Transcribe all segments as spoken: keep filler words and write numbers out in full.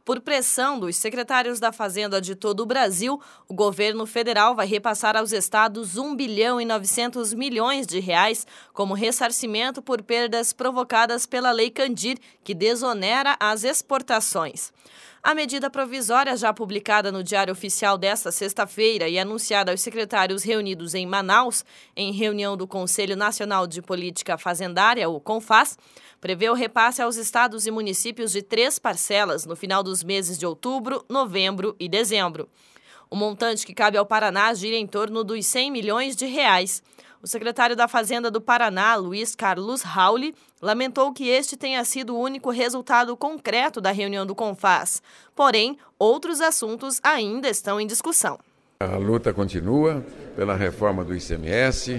Por pressão dos secretários da Fazenda de todo o Brasil, o governo federal vai repassar aos estados um bilhão e novecentos milhões de reais como ressarcimento por perdas provocadas pela Lei Candir, que desonera as exportações. A medida provisória, já publicada no Diário Oficial desta sexta-feira e anunciada aos secretários reunidos em Manaus, em reunião do Conselho Nacional de Política Fazendária, o CONFAS, prevê o repasse aos estados e municípios de três parcelas no final dos meses de outubro, novembro e dezembro. O montante que cabe ao Paraná gira em torno dos cem milhões de reais. O secretário da Fazenda do Paraná, Luiz Carlos Rauli, lamentou que este tenha sido o único resultado concreto da reunião do CONFAS. Porém, outros assuntos ainda estão em discussão. A luta continua pela reforma do I C M S,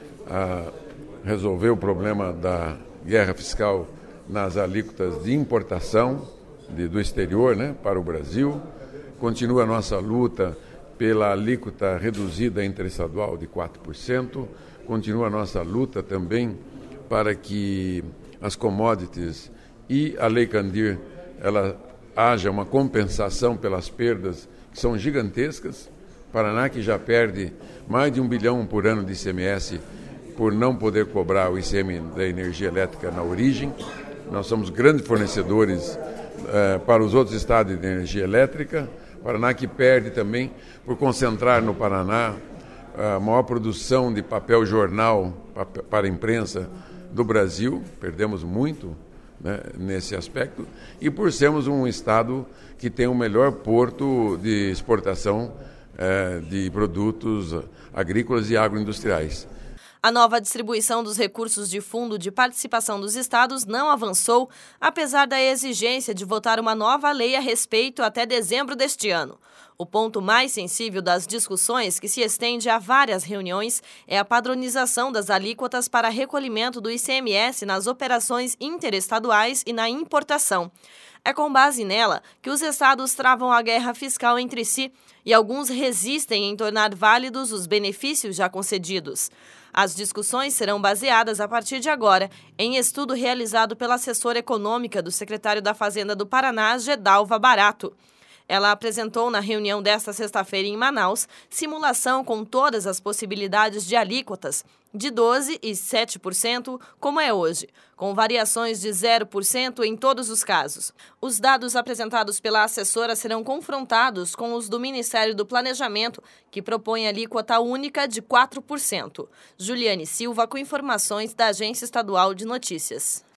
a resolver o problema da guerra fiscal nas alíquotas de importação de, do exterior, né, para o Brasil. Continua a nossa luta pela alíquota reduzida interestadual de quatro por cento. Continua a nossa luta também para que as commodities e a Lei Candir, ela haja uma compensação pelas perdas que são gigantescas. Paraná, que já perde mais de um bilhão por ano de I C M S por não poder cobrar o I C M da energia elétrica na origem. Nós somos grandes fornecedores eh, para os outros estados de energia elétrica. Paraná que perde também por concentrar no Paraná a maior produção de papel jornal para a imprensa do Brasil. Perdemos muito, né, nesse aspecto, e por sermos um estado que tem o melhor porto de exportação eh, de produtos agrícolas e agroindustriais. A nova distribuição dos recursos de Fundo de Participação dos Estados não avançou, apesar da exigência de votar uma nova lei a respeito até dezembro deste ano. O ponto mais sensível das discussões, que se estende a várias reuniões, é a padronização das alíquotas para recolhimento do I C M S nas operações interestaduais e na importação. É com base nela que os estados travam a guerra fiscal entre si e alguns resistem em tornar válidos os benefícios já concedidos. As discussões serão baseadas, a partir de agora, em estudo realizado pela assessora econômica do secretário da Fazenda do Paraná, Gedalva Barato. Ela apresentou na reunião desta sexta-feira em Manaus simulação com todas as possibilidades de alíquotas, de doze por cento e sete por cento, como é hoje, com variações de zero por cento em todos os casos. Os dados apresentados pela assessora serão confrontados com os do Ministério do Planejamento, que propõe alíquota única de quatro por cento. Juliane Silva, com informações da Agência Estadual de Notícias.